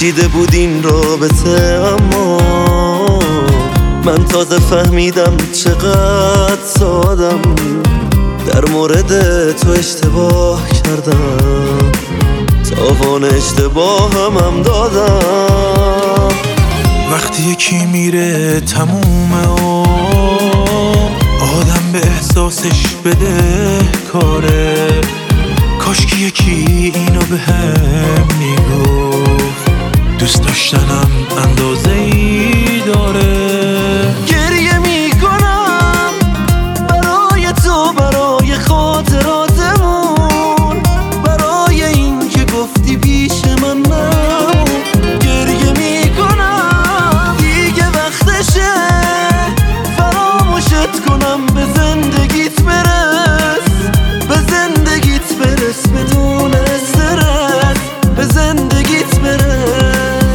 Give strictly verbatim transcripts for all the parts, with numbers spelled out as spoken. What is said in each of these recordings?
پیچیده بود این رابطه، اما من تازه فهمیدم چقدر سادم، در مورد تو اشتباه کردم، تاوان اشتباهم هم دادم. وقتی یکی میره تمومه و آدم به احساسش بده کاره، کاش که یکی اینو به هم میگفت، دوست داشتنم اندازه ای داره. گریه میکنم برای تو، برای خاطراتمون، برای این که گفتی پیش من نمون. گریه میکنم دیگه وقتشه فراموشت کنم، به زندگیت برس، به زندگیت برس بدون استرس، به زندگیت برس.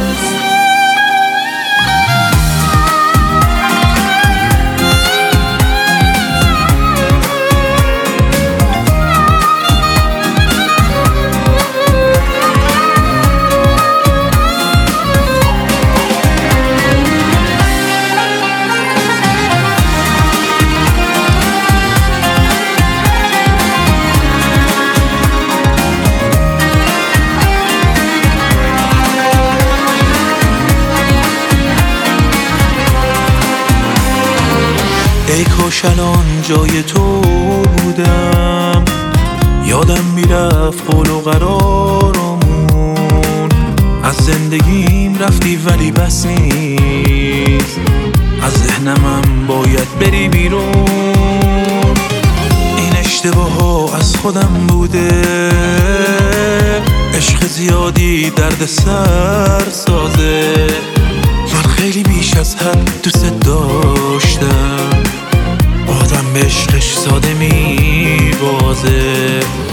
ای کاش الان جای تو بودم، یادم میرفت قول و قرارمون، از زندگیم رفتی ولی بس نیست، از ذهنمم باید بری بیرون. این اشتباه ها از خودم بوده، عشق زیادی درد سر سازه، من خیلی بیش از حد دوست داشتم، آدم به عشقش ساده میبازه.